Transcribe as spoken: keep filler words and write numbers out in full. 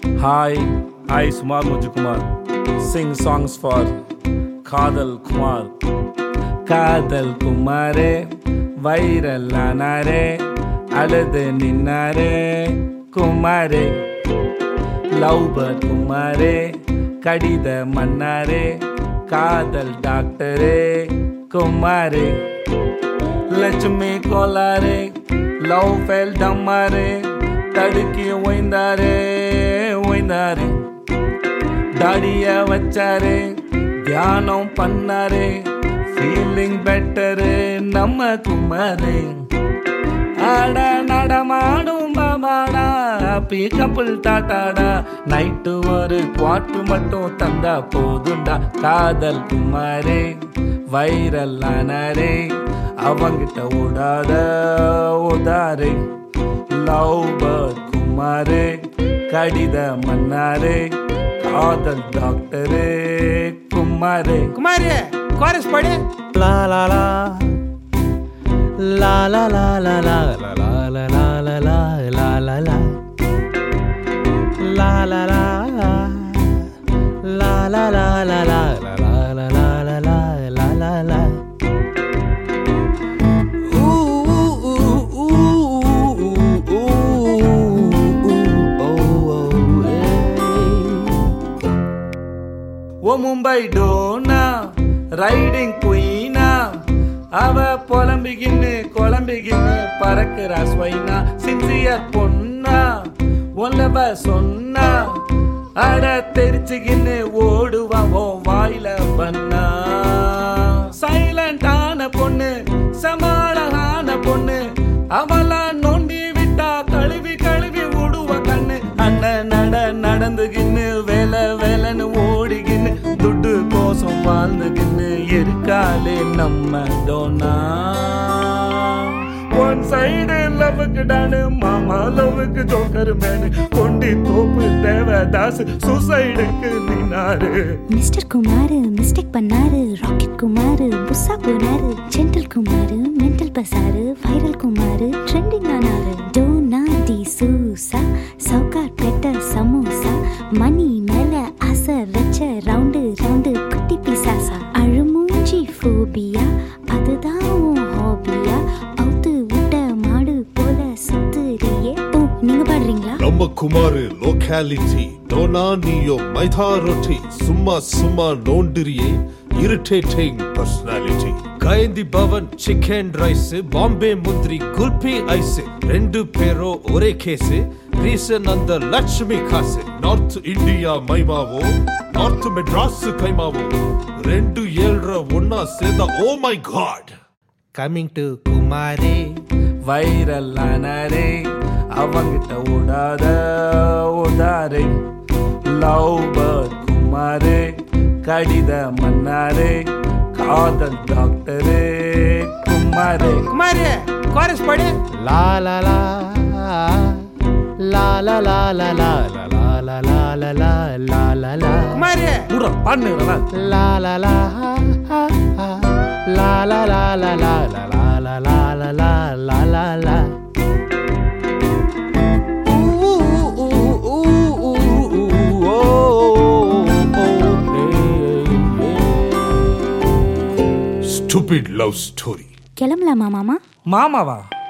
Hi, I Sumar Mujukumar. Sing songs for Kadal Kumar. Kadal Kumare, viral anare, alade ninare, Kumare. Lovebird Kumare, Kadida Manare, Kadal Doctore, Kumare. Lachmi Kolare, Love fell Damare. தடுக்கி ஓய்ந்தாரே ஓய்ந்தாரே தாடிய வச்சாரே தியானம் பண்ணாரே feeling better நம்ம குமாரே ஆட நடமாடும் பாபாடா happy couple டாட்டாடா night ஒரு குவாட்டு மட்டும் தந்தா போதுண்டா காதல் குமாரே வைரல் ஆனாரே அவங்கிட்ட ஓடாத ஓதாரே Lovebird Kumare, Kadida Manare, Kadal Doctore, Kumare. Kumare, chorus pade. La la la, la la la la la la la la la la la la la la, la la la, la la la la la la la la la la la la. O Mumbai Donna, riding queena, ava polambigine, colambigine, parakra swaina, sincere ponna, onlava sonna, ada terichigine, oduva o vaila banna. Silent ana ponne, samala ana ponne, avala nondi vitta, kalivi kalivi oduva kanne, anna nada nadandugine, vela velanu odigine. துட்டு கோசம் வாழ்ந்துக்கின்னு இருக்காளே நம்ம Dona one side லவ்வுக்கு don மாமா லவ்வுக்கு joker man கொண்டி தோப்பு தேவதாஸ் சூசைடுக்கு நின்னாரு மிஸ்டர் குமார் மிஸ்டேக் பண்ணாரு ராக்கெட் குமார் புஸ்ஸா போனாரு ஜென்டல் குமார் மென்டல் பசாரு வைரல் குமார் ட்ரெண்டிங் ஆனாரு டோனா டி சூசா சவுகார் பெட்ட சமோசா மணி மேல ஆசை வச்ச ரவுண்டு ரவுண்டு குட்டி பிசாசா அழுமூஞ்சி ஃபோபியா அதுதான் உன் ஹாபியா அவுத்து விட்ட மாடு போல சுத்துறியே ஓ நீங்க பாடுறீங்களா நம்ம குமாரு லோகாலிட்டி டோனா நீயோ மைதா ரொட்டி சும்மா சும்மா நோண்டிரியே irritating personality கைந்தி பவன் சிக்கன் ரைஸ் பாம்பே முந்திரி குல்பி ஐஸ் ரெண்டு பேரோ ஒரே கேஸ் ரீசன் அந்த லட்சுமி காசு நார்த் இந்தியா மைமாவோ நார்த் மெட்ராஸ் கைமாவோ ரெண்டு ஏழ்ற ஒன்னா சேர்ந்தா oh my god coming to குமாரே வைரல் ஆனாரே அவங்கிட்ட ஓடாத ஓதாரே லவ்பர்ட் குமாரே கடித மன்னாரே காதல் டாக்டரே குமாரே குமாரே chorus pade. La la la, la la la la la la la la la la la la la. குமாரே புற பண்ணுறா La la la, la la la la la la la la la la la la la. Stupid love story. கிளம்பலாமா மாமா மாமாவா